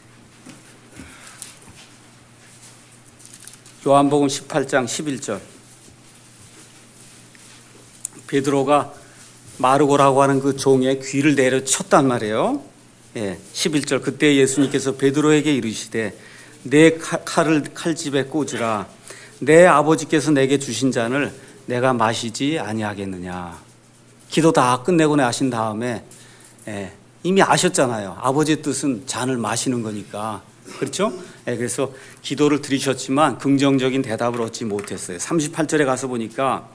요한복음 십팔 장 십일 절. 베드로가 마르고라고 하는 그 종의 귀를 내려쳤단 말이에요. 예, 십일 절. 그때 예수님께서 베드로에게 이르시되 내 칼을 칼집에 꽂으라. 내 아버지께서 내게 주신 잔을 내가 마시지 아니하겠느냐. 기도 다 끝내고 나신 다음에 예, 이미 아셨잖아요. 아버지의 뜻은 잔을 마시는 거니까. 그렇죠? 예, 그래서 기도를 드리셨지만 긍정적인 대답을 얻지 못했어요. 삼십팔 절에 가서 보니까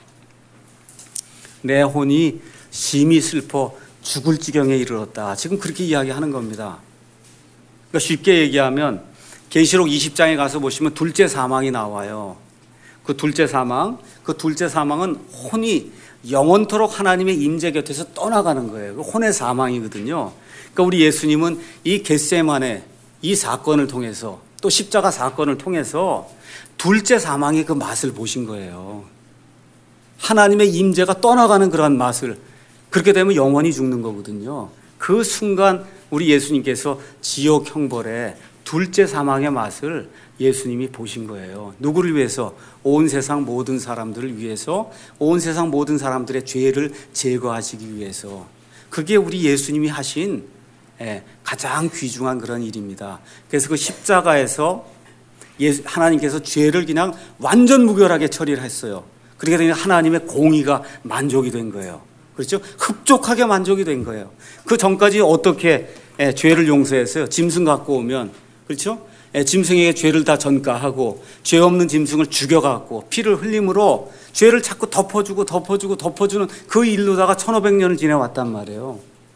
내 혼이 심히 슬퍼 죽을 지경에 이르렀다. 지금 그렇게 이야기하는 겁니다. 그러니까 쉽게 얘기하면 계시록 이십 장에 가서 보시면 둘째 사망이 나와요. 그 둘째 사망, 그 둘째 사망은 혼이 영원토록 하나님의 임재 곁에서 떠나가는 거예요. 그 혼의 사망이거든요. 그러니까 우리 예수님은 이 겟세마네 이 사건을 통해서 또 십자가 사건을 통해서 둘째 사망의 그 맛을 보신 거예요. 하나님의 임재가 떠나가는 그런 맛을. 그렇게 되면 영원히 죽는 거거든요. 그 순간 우리 예수님께서 지옥 형벌의 둘째 사망의 맛을 예수님이 보신 거예요. 누구를 위해서? 온 세상 모든 사람들을 위해서, 온 세상 모든 사람들의 죄를 제거하시기 위해서. 그게 우리 예수님이 하신 가장 귀중한 그런 일입니다. 그래서 그 십자가에서 하나님께서 죄를 그냥 완전 무결하게 처리를 했어요. 그렇게 되면 하나님의 공의가 만족이 된 거예요. 그렇죠? 흡족하게 만족이 된 거예요. 그 전까지 어떻게 죄를 용서했어요? 짐승 갖고 오면, 그렇죠? 짐승에게 죄를 다 전가하고 죄 없는 짐승을 죽여갖고 피를 흘림으로 죄를 자꾸 덮어주고 덮어주고 덮어주는 그 일로다가 천오백 년을 지내왔단 말이에요.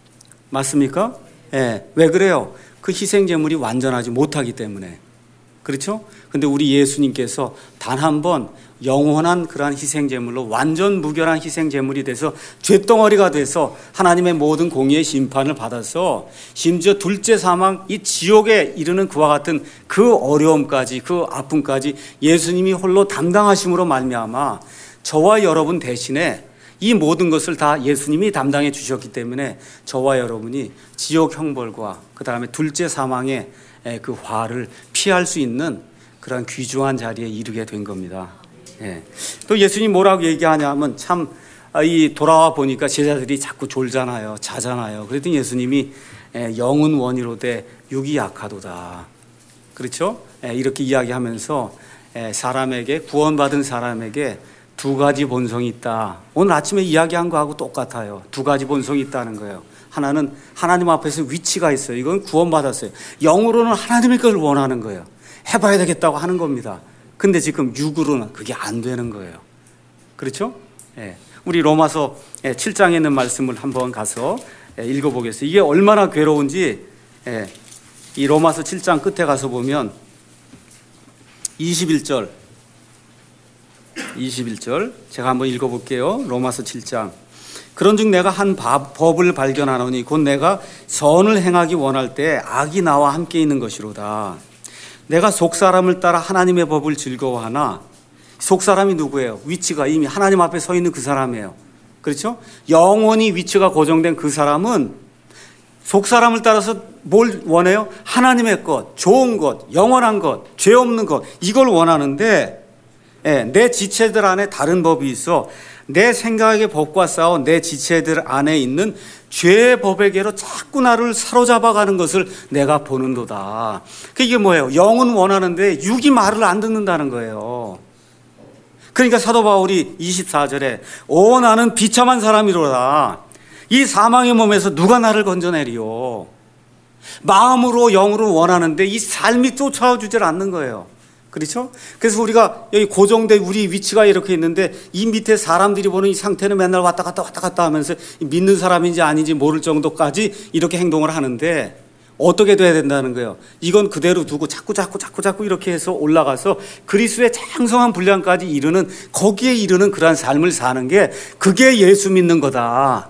맞습니까? 예. 왜 그래요? 그 희생 제물이 완전하지 못하기 때문에. 그렇죠? 근데 우리 예수님께서 단 한 번 영원한 그러한 희생 제물로 완전 무결한 희생 제물이 돼서 쇳덩어리가 돼서 하나님의 모든 공의의 심판을 받아서 심지어 둘째 사망, 이 지옥에 이르는 그와 같은 그 어려움까지, 그 아픔까지 예수님이 홀로 담당하심으로 말미암아 저와 여러분 대신에 이 모든 것을 다 예수님이 담당해 주셨기 때문에 저와 여러분이 지옥 형벌과 그 다음에 둘째 사망의 그 화를 피할 수 있는 그런 귀중한 자리에 이르게 된 겁니다. 예. 또 예수님 뭐라고 얘기하냐면 참 이 돌아와 보니까 제자들이 자꾸 졸잖아요, 자잖아요. 그랬더니 예수님이 영은 원이로되 육이 약하도다. 그렇죠? 이렇게 이야기하면서 사람에게 구원받은 사람에게 두 가지 본성이 있다. 오늘 아침에 이야기한 거하고 똑같아요. 두 가지 본성이 있다는 거예요. 하나는 하나님 앞에서 위치가 있어요. 이건 구원받았어요. 영으로는 하나님의 걸 원하는 거예요. 해봐야 되겠다고 하는 겁니다. 근데 지금 육으로는 그게 안 되는 거예요. 그렇죠? 예. 우리 로마서 칠 장에 있는 말씀을 한번 가서 읽어보겠습니다. 이게 얼마나 괴로운지 예. 이 로마서 칠 장 끝에 가서 보면 이십일 절 이십일 절 제가 한번 읽어볼게요. 로마서 칠 장. 그런즉 내가 한 법을 발견하노니 곧 내가 선을 행하기 원할 때 악이 나와 함께 있는 것이로다. 내가 속사람을 따라 하나님의 법을 즐거워하나 속사람이 누구예요? 위치가 이미 하나님 앞에 서 있는 그 사람이에요. 그렇죠? 영원히 위치가 고정된 그 사람은 속사람을 따라서 뭘 원해요? 하나님의 것, 좋은 것, 영원한 것, 죄 없는 것, 이걸 원하는데 예, 내 지체들 안에 다른 법이 있어 내 생각의 법과 싸워 내 지체들 안에 있는 죄의 법에게로 자꾸 나를 사로잡아가는 것을 내가 보는도다. 이게 뭐예요? 영은 원하는데 육이 말을 안 듣는다는 거예요. 그러니까 사도 바울이 이십사 절에 오 나는 비참한 사람이로다. 이 사망의 몸에서 누가 나를 건져내리요. 마음으로 영으로 원하는데 이 삶이 쫓아주질 않는 거예요. 그렇죠? 그래서 우리가 여기 고정된 우리 위치가 이렇게 있는데 이 밑에 사람들이 보는 이 상태는 맨날 왔다 갔다 왔다 갔다 하면서 믿는 사람인지 아닌지 모를 정도까지 이렇게 행동을 하는데 어떻게 돼야 된다는 거예요? 이건 그대로 두고 자꾸 자꾸 자꾸 자꾸 이렇게 해서 올라가서 그리스도의 장성한 분량까지 이르는 거기에 이르는 그러한 삶을 사는 게 그게 예수 믿는 거다.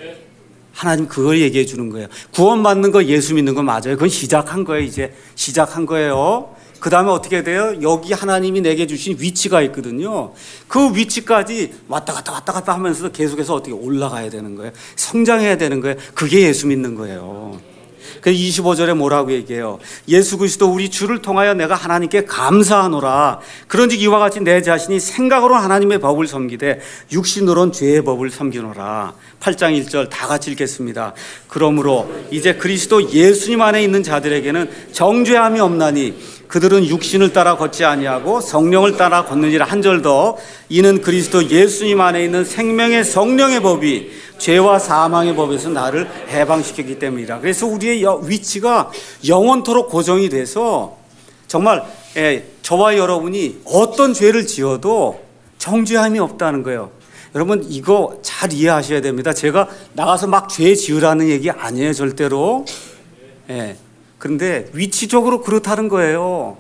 하나님 그걸 얘기해 주는 거예요. 구원받는 거 예수 믿는 거 맞아요. 그건 시작한 거예요. 이제 시작한 거예요. 그 다음에 어떻게 돼요? 여기 하나님이 내게 주신 위치가 있거든요. 그 위치까지 왔다 갔다 왔다 갔다 하면서 계속해서 어떻게 올라가야 되는 거예요. 성장해야 되는 거예요. 그게 예수 믿는 거예요. 그래서 이십오 절에 뭐라고 얘기해요? 예수 그리스도 우리 주를 통하여 내가 하나님께 감사하노라. 그런즉 이와 같이 내 자신이 생각으로 하나님의 법을 섬기되 육신으로는 죄의 법을 섬기노라. 팔 장 일 절 다 같이 읽겠습니다. 그러므로 이제 그리스도 예수님 안에 있는 자들에게는 정죄함이 없나니 그들은 육신을 따라 걷지 아니하고 성령을 따라 걷느니라. 한 절 더. 이는 그리스도 예수님 안에 있는 생명의 성령의 법이 죄와 사망의 법에서 나를 해방시켰기 때문이라. 그래서 우리의 위치가 영원토록 고정이 돼서 정말 저와 여러분이 어떤 죄를 지어도 정죄함이 없다는 거예요. 여러분 이거 잘 이해하셔야 됩니다. 제가 나가서 막 죄 지으라는 얘기 아니에요, 절대로. 예. 그런데 위치적으로 그렇다는 거예요.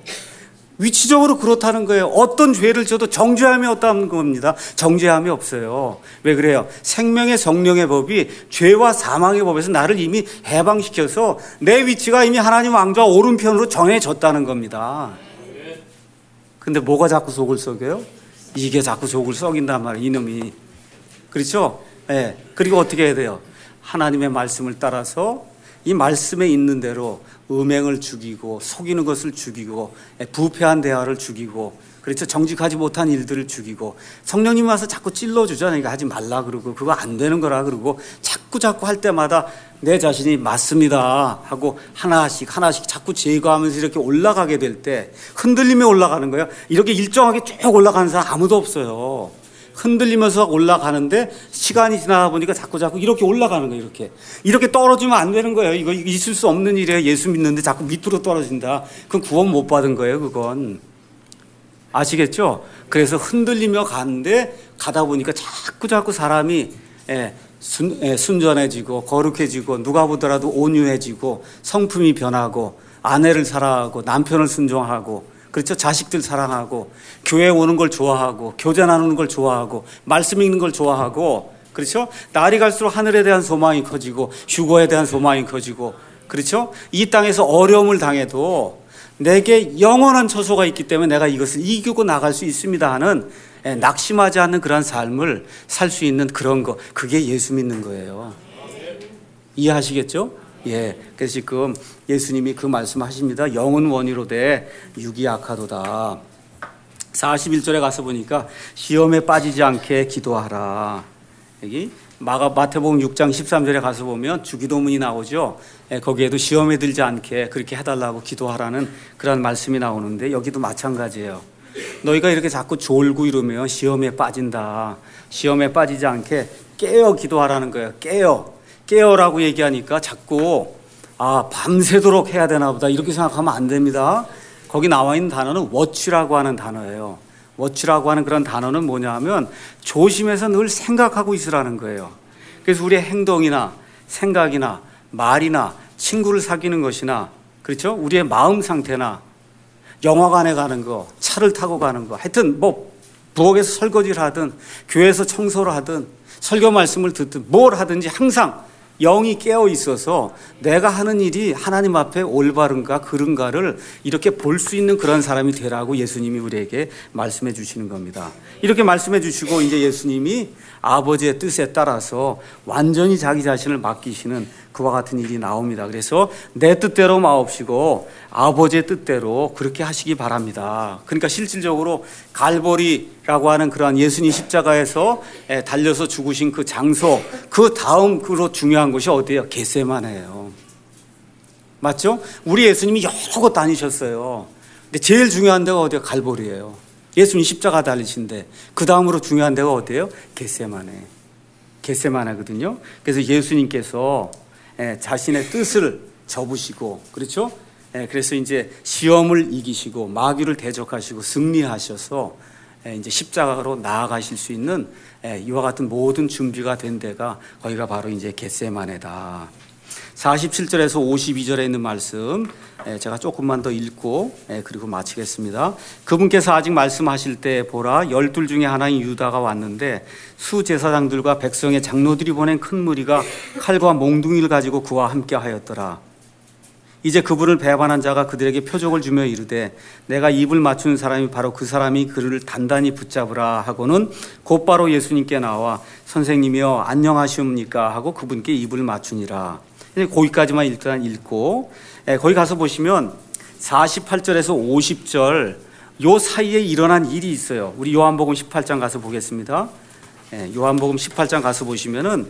위치적으로 그렇다는 거예요. 어떤 죄를 져도 정죄함이 없다는 겁니다. 정죄함이 없어요. 왜 그래요? 생명의 성령의 법이 죄와 사망의 법에서 나를 이미 해방시켜서 내 위치가 이미 하나님 왕좌 오른편으로 정해졌다는 겁니다. 근데 뭐가 자꾸 속을 썩여요? 이게 자꾸 속을 썩인단 말이에요, 이놈이. 그렇죠? 예. 그리고 어떻게 해야 돼요? 하나님의 말씀을 따라서 이 말씀에 있는 대로 음행을 죽이고 속이는 것을 죽이고 부패한 대화를 죽이고 그렇죠. 정직하지 못한 일들을 죽이고 성령님 와서 자꾸 찔러주잖아요. 이거 하지 말라 그러고 그거 안 되는 거라 그러고 자꾸 자꾸 할 때마다 내 자신이 맞습니다 하고 하나씩 하나씩 자꾸 제거하면서 이렇게 올라가게 될 때 흔들리며 올라가는 거예요. 이렇게 일정하게 쭉 올라가는 사람 아무도 없어요. 흔들리면서 올라가는데 시간이 지나다 보니까 자꾸 자꾸 이렇게 올라가는 거예요. 이렇게 이렇게 떨어지면 안 되는 거예요. 이거 있을 수 없는 일이에요. 예수 믿는데 자꾸 밑으로 떨어진다. 그건 구원 못 받은 거예요. 그건 아시겠죠? 그래서 흔들리며 가는데 가다 보니까 자꾸 자꾸 사람이 예, 순, 예, 순전해지고 거룩해지고 누가 보더라도 온유해지고 성품이 변하고 아내를 사랑하고 남편을 순종하고 그렇죠? 자식들 사랑하고 교회 오는 걸 좋아하고 교제 나누는 걸 좋아하고 말씀 읽는 걸 좋아하고 그렇죠? 날이 갈수록 하늘에 대한 소망이 커지고 휴거에 대한 소망이 커지고 그렇죠? 이 땅에서 어려움을 당해도 내게 영원한 처소가 있기 때문에 내가 이것을 이기고 나갈 수 있습니다 하는 낙심하지 않는 그런 삶을 살 수 있는 그런 거, 그게 예수 믿는 거예요. 이해하시겠죠? 예. 그래서 지금 예수님이 그 말씀하십니다. 영은 원이로되 육이 약하도다. 사십일 절에 가서 보니까 시험에 빠지지 않게 기도하라. 여기 마가 마태복음 육 장 십삼 절에 가서 보면 주기도문이 나오죠. 예, 거기에도 시험에 들지 않게 그렇게 해달라고 기도하라는 그런 말씀이 나오는데 여기도 마찬가지예요. 너희가 이렇게 자꾸 졸고 이러면 시험에 빠진다. 시험에 빠지지 않게 깨어 기도하라는 거예요. 깨어. 깨어라고 얘기하니까 자꾸 아 밤새도록 해야 되나 보다 이렇게 생각하면 안 됩니다. 거기 나와 있는 단어는 watch라고 하는 단어예요. watch라고 하는 그런 단어는 뭐냐 하면 조심해서 늘 생각하고 있으라는 거예요. 그래서 우리의 행동이나 생각이나 말이나 친구를 사귀는 것이나 그렇죠? 우리의 마음 상태나 영화관에 가는 거, 차를 타고 가는 거, 하여튼 뭐 부엌에서 설거지를 하든 교회에서 청소를 하든 설교 말씀을 듣든 뭘 하든지 항상 영이 깨어 있어서 내가 하는 일이 하나님 앞에 올바른가 그른가를 이렇게 볼 수 있는 그런 사람이 되라고 예수님이 우리에게 말씀해 주시는 겁니다. 이렇게 말씀해 주시고 이제 예수님이 아버지의 뜻에 따라서 완전히 자기 자신을 맡기시는 그와 같은 일이 나옵니다. 그래서 내 뜻대로 마옵시고 아버지의 뜻대로 그렇게 하시기 바랍니다. 그러니까 실질적으로 갈보리라고 하는 그러한 예수님 십자가에서 달려서 죽으신 그 장소, 그 다음으로 중요한 곳이 어디예요? 겟세마네예요. 맞죠? 우리 예수님이 여러 곳 다니셨어요. 근데 제일 중요한 데가 어디예요? 갈보리예요. 예수님 십자가 달리신데 그 다음으로 중요한 데가 어디예요? 겟세마네. 겟세마네거든요. 그래서 예수님께서 자신의 뜻을 접으시고 그렇죠? 그래서 이제 시험을 이기시고 마귀를 대적하시고 승리하셔서 이제 십자가로 나아가실 수 있는 이와 같은 모든 준비가 된 데가 거기가 바로 이제 겟세마네다. 사십칠 절에서 오십이 절에 있는 말씀 제가 조금만 더 읽고 그리고 마치겠습니다. 그분께서 아직 말씀하실 때 보라 열둘 중에 하나인 유다가 왔는데 수제사장들과 백성의 장로들이 보낸 큰 무리가 칼과 몽둥이를 가지고 그와 함께 하였더라. 이제 그분을 배반한 자가 그들에게 표적을 주며 이르되 내가 입을 맞추는 사람이 바로 그 사람이 그를 단단히 붙잡으라 하고는 곧바로 예수님께 나와 선생님이여 안녕하시옵니까 하고 그분께 입을 맞추니라. 거기까지만 일단 읽고 거기 가서 보시면 사십팔 절에서 오십 절 요 사이에 일어난 일이 있어요. 우리 요한복음 십팔 장 가서 보겠습니다. 요한복음 십팔 장 가서 보시면은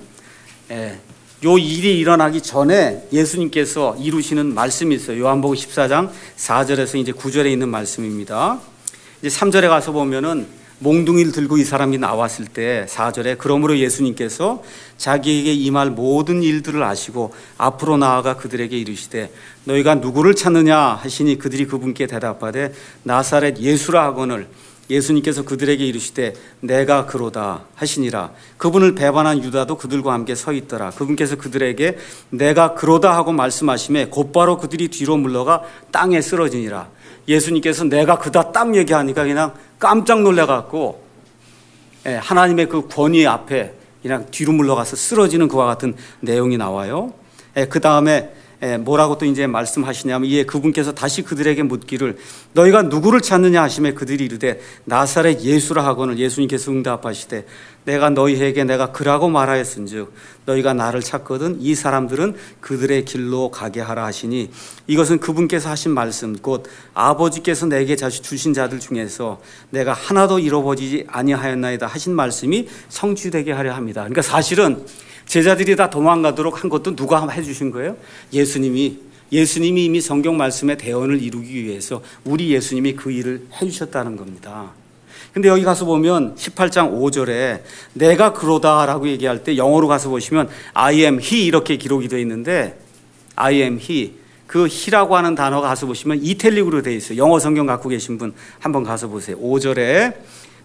요 일이 일어나기 전에 예수님께서 이루시는 말씀이 있어요. 요한복음 십사 장 사 절에서 이제 구 절에 있는 말씀입니다. 이제 삼 절에 가서 보면은 몽둥이를 들고 이 사람이 나왔을 때 사 절에 그러므로 예수님께서 자기에게 임할 모든 일들을 아시고 앞으로 나아가 그들에게 이르시되 너희가 누구를 찾느냐 하시니 그들이 그분께 대답하되 나사렛 예수라 하거늘 예수님께서 그들에게 이르시되 내가 그로다 하시니라. 그분을 배반한 유다도 그들과 함께 서 있더라. 그분께서 그들에게 내가 그로다 하고 말씀하시매 곧바로 그들이 뒤로 물러가 땅에 쓰러지니라. 예수님께서 내가 그다 딱 얘기하니까 그냥 깜짝 놀래갖고 하나님의 그 권위 앞에 그냥 뒤로 물러가서 쓰러지는 그와 같은 내용이 나와요. 그 다음에 뭐라고 또 이제 말씀하시냐면 이에 그분께서 다시 그들에게 묻기를 너희가 누구를 찾느냐 하시매 그들이 이르되 나사렛 예수라 하거늘 예수님께서 응답하시되 내가 너희에게 내가 그라고 말하였은즉 너희가 나를 찾거든 이 사람들은 그들의 길로 가게 하라 하시니 이것은 그분께서 하신 말씀 곧 아버지께서 내게 자주 주신 자들 중에서 내가 하나도 잃어버리지 아니하였나이다 하신 말씀이 성취되게 하려 합니다. 그러니까 사실은 제자들이 다 도망가도록 한 것도 누가 해주신 거예요? 예수님이 예수님이 이미 성경 말씀의 대언을 이루기 위해서 우리 예수님이 그 일을 해주셨다는 겁니다. 근데 여기 가서 보면 십팔 장 오 절에 내가 그로다라고 얘기할 때 영어로 가서 보시면 I am he 이렇게 기록이 되어 있는데 I am he 그 he라고 하는 단어가 가서 보시면 이탈릭으로 되어 있어요. 영어 성경 갖고 계신 분 한번 가서 보세요. 오 절에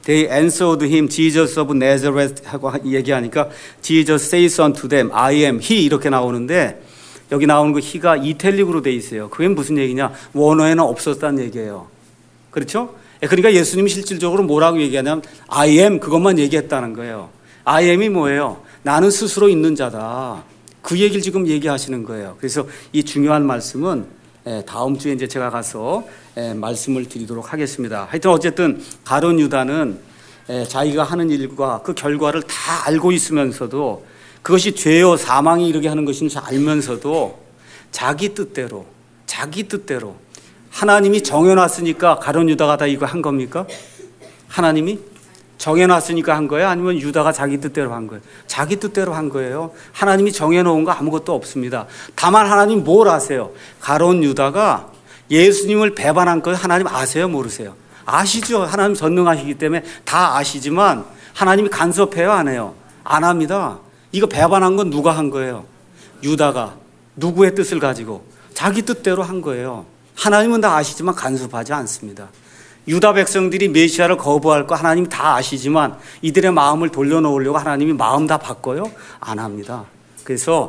They answered him, Jesus of Nazareth 하고 얘기하니까 Jesus says unto them, I am he 이렇게 나오는데 여기 나오는 그 he가 이탈릭으로 돼 있어요. 그게 무슨 얘기냐? 원어에는 없었다는 얘기예요. 그렇죠? 그러니까 예수님이 실질적으로 뭐라고 얘기하냐면 I am 그것만 얘기했다는 거예요. I am이 뭐예요? 나는 스스로 있는 자다. 그 얘기를 지금 얘기하시는 거예요. 그래서 이 중요한 말씀은 다음 주에 이제 제가 가서 말씀을 드리도록 하겠습니다. 하여튼 어쨌든 가룟 유다는 자기가 하는 일과 그 결과를 다 알고 있으면서도 그것이 죄요 사망이 이르게 하는 것인 줄 알면서도 자기 뜻대로 자기 뜻대로 하나님이 정해놨으니까 가룟 유다가 다 이거 한 겁니까? 하나님이 정해놨으니까 한 거예요? 아니면 유다가 자기 뜻대로 한 거예요? 자기 뜻대로 한 거예요. 하나님이 정해놓은 거 아무것도 없습니다. 다만 하나님 뭘 아세요? 가룟 유다가 예수님을 배반한 거 하나님 아세요? 모르세요? 아시죠? 하나님 전능하시기 때문에 다 아시지만 하나님이 간섭해요? 안 해요? 안 합니다. 이거 배반한 건 누가 한 거예요? 유다가 누구의 뜻을 가지고 자기 뜻대로 한 거예요. 하나님은 다 아시지만 간섭하지 않습니다. 유다 백성들이 메시아를 거부할 거 하나님이 다 아시지만 이들의 마음을 돌려놓으려고 하나님이 마음 다 바꿔요? 안 합니다. 그래서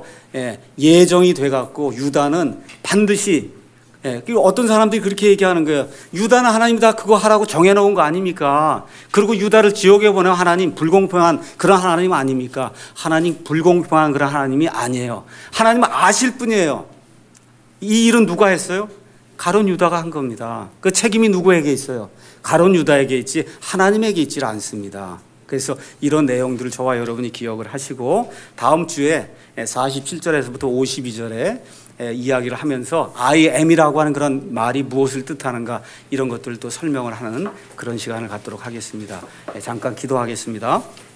예정이 돼갖고 유다는 반드시 어떤 사람들이 그렇게 얘기하는 거예요. 유다는 하나님이 다 그거 하라고 정해놓은 거 아닙니까? 그리고 유다를 지옥에 보내면 하나님 불공평한 그런 하나님 아닙니까? 하나님 불공평한 그런 하나님이 아니에요. 하나님은 아실 뿐이에요. 이 일은 누가 했어요? 가룟 유다가 한 겁니다. 그 책임이 누구에게 있어요? 가룟 유다에게 있지 하나님에게 있지 않습니다. 그래서 이런 내용들을 저와 여러분이 기억을 하시고 다음 주에 사십칠 절에서부터 오십이 절에 이야기를 하면서 I am이라고 하는 그런 말이 무엇을 뜻하는가 이런 것들을 또 설명을 하는 그런 시간을 갖도록 하겠습니다. 잠깐 기도하겠습니다.